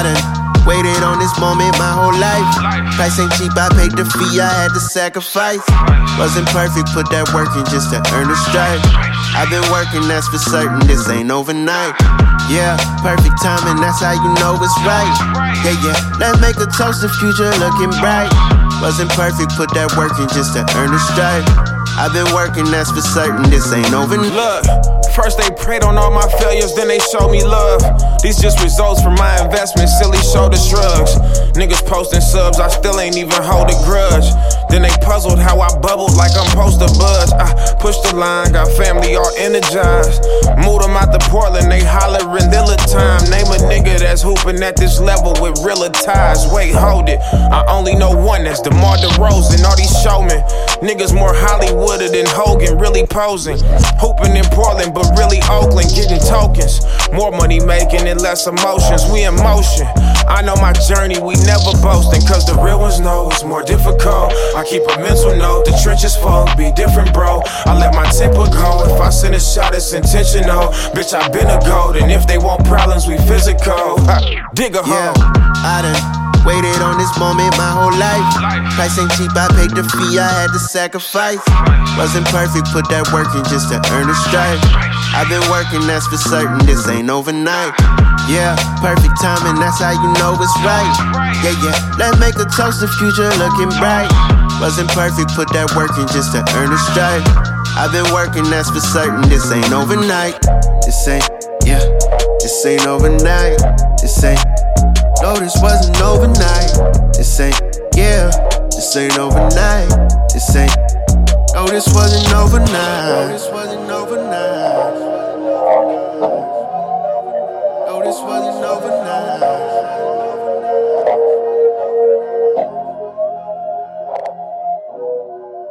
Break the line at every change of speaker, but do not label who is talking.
I done waited on this moment my whole life. Price ain't cheap, I paid the fee, I had to sacrifice. Wasn't perfect, put that work in just to earn a stripe. I've been working, that's for certain, this ain't overnight. Yeah, perfect timing, that's how you know it's right. Yeah, yeah, let's make a toast, the future looking bright. Wasn't perfect, put that work in just to earn a stripe. I've been working, that's for certain, this ain't overnight.
Look, first they preyed on all my failures, then they showed me love. These just results from my investments, silly shoulder shrugs. Niggas posting subs, I still ain't even hold a grudge. Then they puzzled how I bubbled like I'm supposed to buzz. I pushed the line, got family all energized. Moved them out to Portland, they hollering Lilla time. Name a nigga that's hooping at this level with realer ties. Wait, hold it, I only know one, that's DeMar DeRozan. All these showmen, niggas more Hollywooded than Hogan, really posing. Hooping in Portland, but really Oakland, getting tokens. More money making and less emotions, we in motion. I know my journey, we never boasting, cause the real ones know it's more difficult. I keep a mental note, the trenches full, be different bro. I let my temper go, if I send a shot it's intentional. Bitch, I been a gold, and if they want problems we physical. Dig a hole.
Yeah, I done waited on this moment my whole life. Price ain't cheap, I paid the fee, I had to sacrifice. Wasn't perfect, put that work in just to earn a stripe. I've been working, that's for certain, this ain't overnight. Yeah, perfect timing, that's how you know it's right. Yeah, yeah, let's make a toast, the future looking bright. Wasn't perfect, put that work in just to earn a stripe. I've been working, that's for certain, this ain't overnight. This ain't, yeah, this ain't overnight. This ain't, no, this wasn't overnight. This ain't, yeah, this ain't overnight. This ain't, no, this wasn't overnight. No, this wasn't overnight. No, this wasn't overnight.